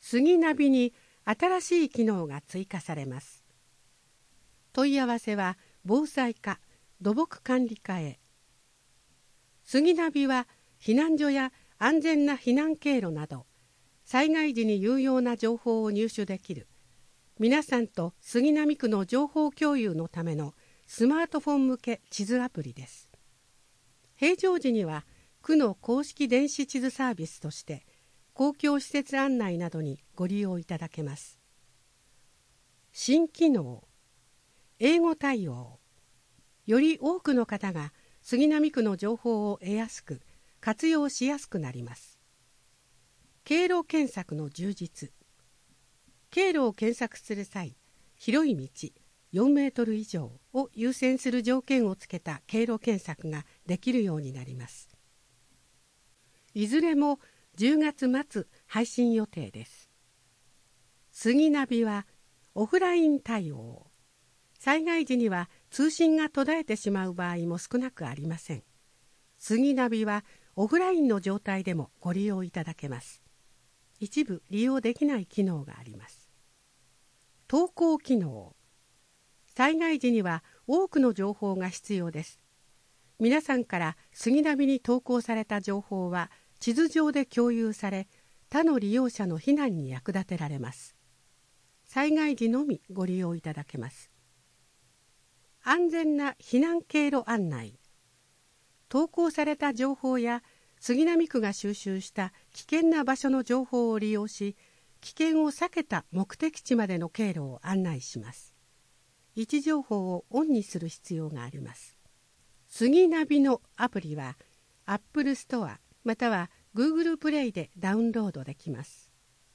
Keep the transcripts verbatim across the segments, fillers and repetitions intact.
杉ナビに新しい機能が追加されます。問い合わせは防災課土木管理課へ。杉ナビは避難所や安全な避難経路など災害時に有用な情報を入手できる皆さんと杉並区の情報共有のためのスマートフォン向け地図アプリです。平常時には区の公式電子地図サービスとして公共施設案内などにご利用いただけます。新機能、英語対応。より多くの方が杉並区の情報を得やすく活用しやすくなります。経路検索の充実。経路を検索する際、広い道よんメートル以上を優先する条件をつけた経路検索ができるようになります。いずれもじゅうがつ末配信予定です。杉ナビはオフライン対応。災害時には通信が途絶えてしまう場合も少なくありません。杉ナビはオフラインの状態でもご利用いただけます。一部利用できない機能があります。投稿機能。災害時には多くの情報が必要です。皆さんから杉ナビに投稿された情報は地図上で共有され、他の利用者の避難に役立てられます。災害時のみご利用いただけます。安全な避難経路案内。投稿された情報や杉並区が収集した危険な場所の情報を利用し、危険を避けた目的地までの経路を案内します。位置情報をオンにする必要があります。杉ナビのアプリは Apple Store または Google Play でダウンロードできます。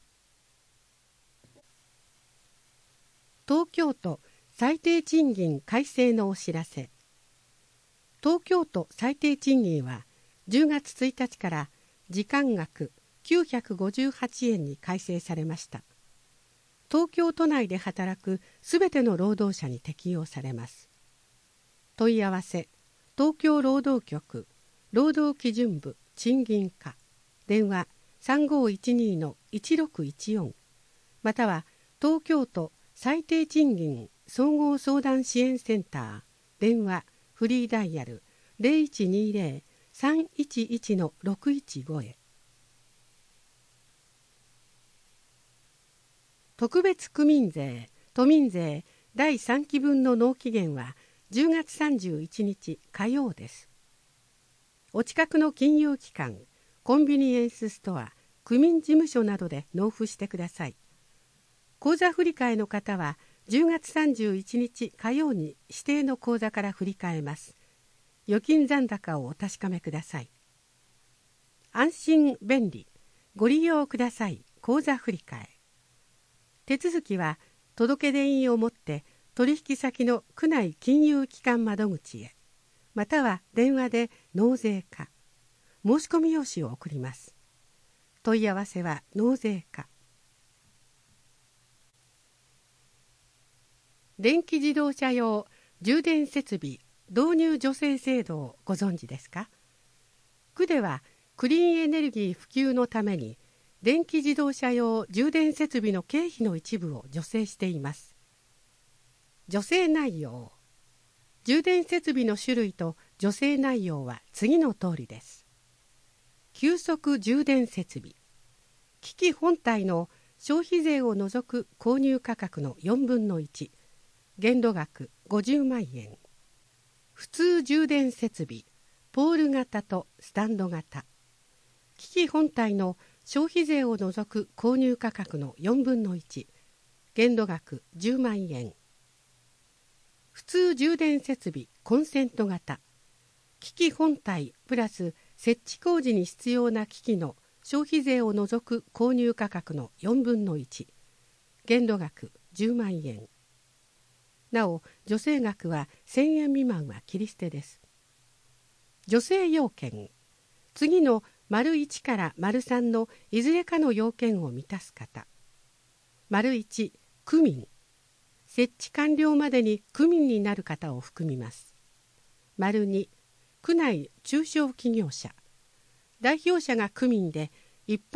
東京都最低賃金改正のお知らせ。東京都最低賃金はじゅうがつついたちから時間額きゅうひゃくごじゅうはちえんに改正されました。東京都内で働くすべての労働者に適用されます。問い合わせ、東京労働局労働基準部賃金課、電話 さんごいちに のいちろくいちよん、または東京都最低賃金総合相談支援センター、電話フリーダイヤル ゼロいちにゼロ さんいちいち のろくいちご へ。特別区民税、都民税だいさんきぶんの納期限はじゅうがつさんじゅういちにち火曜です。お近くの金融機関、コンビニエンスストア、区民事務所などで納付してください。口座振替の方はじゅうがつさんじゅういちにち火曜に指定の口座から振り替えます。預金残高をお確かめください。安心便利、ご利用ください。口座振替。手続きは届出印を持って取引先の区内金融機関窓口へ、または電話で納税課、申し込み用紙を送ります。問い合わせは納税課。電気自動車用充電設備導入助成制度をご存知ですか？区ではクリーンエネルギー普及のために電気自動車用充電設備の経費の一部を助成しています。助成内容。充電設備の種類と助成内容は次の通りです。急速充電設備。機器本体の消費税を除く購入価格のよんぶんのいち、限度額ごじゅうまんえん。普通充電設備、ポール型とスタンド型。機器本体の消費税を除く購入価格のよんぶんのいち、限度額じゅうまんえん。普通充電設備コンセント型。機器本体プラス設置工事に必要な機器の消費税を除く購入価格のよんぶんのいち、限度額じゅうまんえん。なお、助成額はせんえん未満は切り捨てです。助成要件。次の丸いちから丸さんのいずれかの要件を満たす方。丸いち、区民。設置完了までに区民になる方を含みます。丸に、区内中小企業者。代表者が区民で一般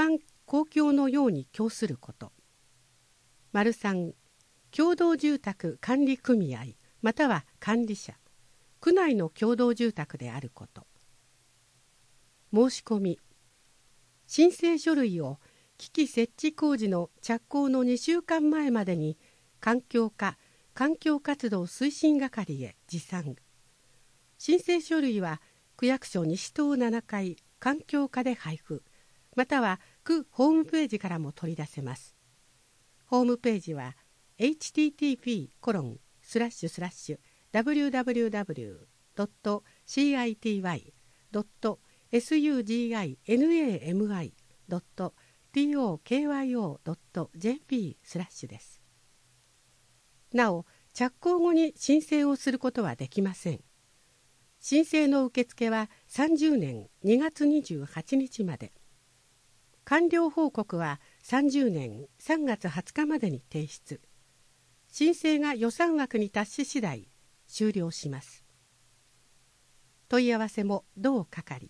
公共のように供すること。丸さん、共同住宅管理組合または管理者、区内の共同住宅であること。申し込み、申請書類を機器設置工事の着工のにしゅうかんまえまでに環境課環境活動推進係へ持参。申請書類は区役所西棟ななかい環境課で配布、または区ホームページからも取り出せます。ホームページは エイチティーティーピーコロンスラッシュスラッシュダブリューダブリューダブリュードットシーアイティーワイドットエスユージーアイエヌエーエムアイドットティーオーケーワイオードットジェーピースラッシュです。なお、着工後に申請をすることはできません。申請の受付はさんじゅうねんにがつにじゅうはちにちまで。完了報告はさんじゅうねんさんがつはつかまでに提出。申請が予算枠に達し次第終了します。問い合わせも同係。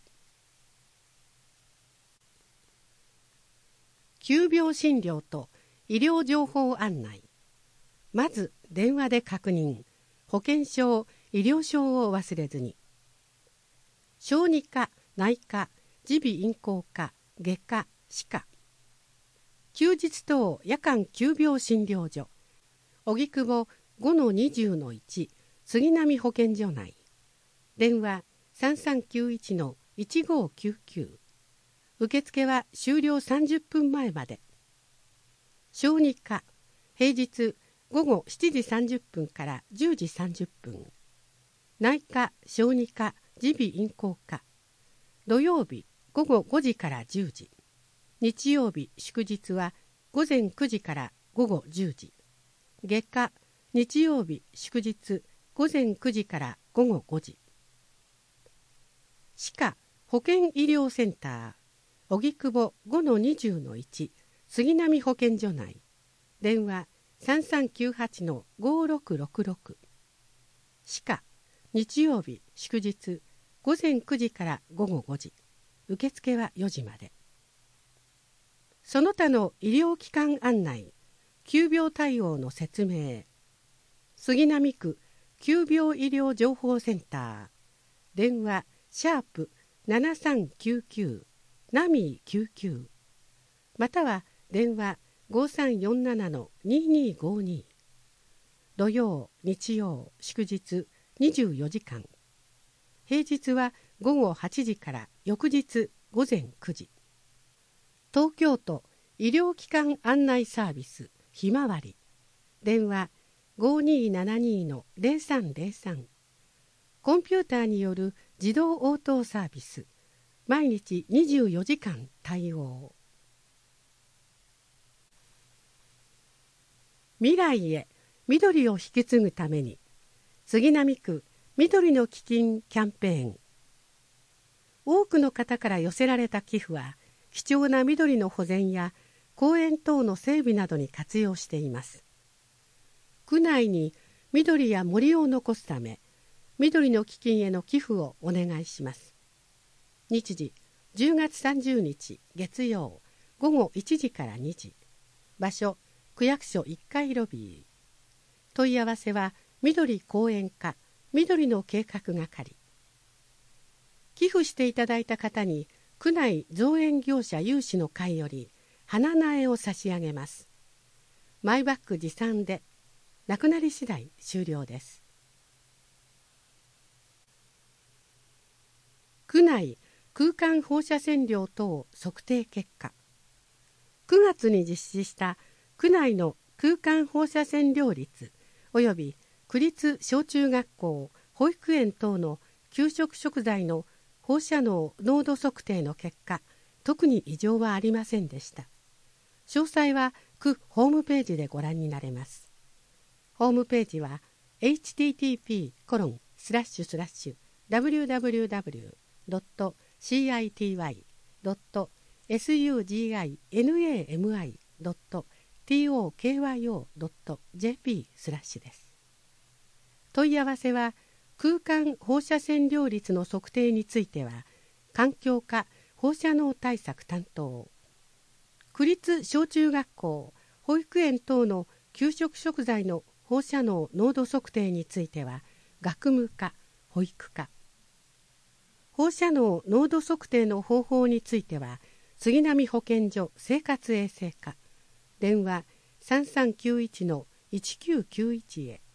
急病診療と医療情報案内。まず電話で確認。保険証、医療証を忘れずに。小児科、内科、耳鼻咽喉科、外科、歯科。休日等夜間急病診療所。荻窪 ごのにじゅうのいち 杉並保健所内。電話さんさんきゅういちのいちごきゅうきゅう。受付は終了さんじゅっぷんまえまで。小児科、平日ごごしちじさんじゅっぷんからじゅうじさんじゅっぷん。内科、小児科、耳鼻咽喉科。土曜日ごごごじからじゅうじ。日曜日祝日はごぜんくじからごごじゅうじ。外科、日曜日祝日ごぜんくじからごごごじ。歯科保健医療センター荻窪 ごのにじゅうのいち 杉並保健所内。電話さんさんきゅうはちのごろくろくろく。歯科日曜日祝日ごぜんくじからごごごじ。受付はよじまで。その他の医療機関案内、急病対応の説明。杉並区急病医療情報センター。電話シャープななさんきゅうきゅうナミーきゅうきゅう。または電話ごさんよんななのににごに。土曜、日曜、祝日にじゅうよじかん。平日はごごはちじから翌日ごぜんくじ。東京都医療機関案内サービスひまわり。電話ごにーななにのぜろさんぜろさん。コンピューターによる自動応答サービス。毎日にじゅうよじかん対応。未来へ緑を引き継ぐために杉並区緑の基金キャンペーン。多くの方から寄せられた寄付は貴重な緑の保全や公園等の整備などに活用しています。区内に緑や森を残すため緑の基金への寄付をお願いします。日時じゅうがつさんじゅうにち月曜ごごいちじからにじ。場所区役所いっかいロビー。問い合わせは緑公園課緑の計画係。寄付していただいた方に区内造園業者有志の会より花苗を差し上げます。マイバッグ持参でなくなり次第終了です。区内空間放射線量等測定結果。くがつに実施した区内の空間放射線量率および区立小中学校保育園等の給食食材の放射能濃度測定の結果、特に異常はありませんでした。詳細は区ホームページでご覧になれます。ホームページは エイチティーティーピーコロンスラッシュスラッシュダブリューダブリューダブリュードットシーアイティーワイドットエスユージーアイエヌエーエムアイドットティーオーケーワイオードットジェーピースラッシュです。問い合わせは空間放射線量率の測定については環境課放射能対策担当区立小中学校、保育園等の給食食材の放射能濃度測定については学務課、保育課。放射能濃度測定の方法については杉並保健所生活衛生課、電話さんさんきゅういちのいちきゅうきゅういちへ。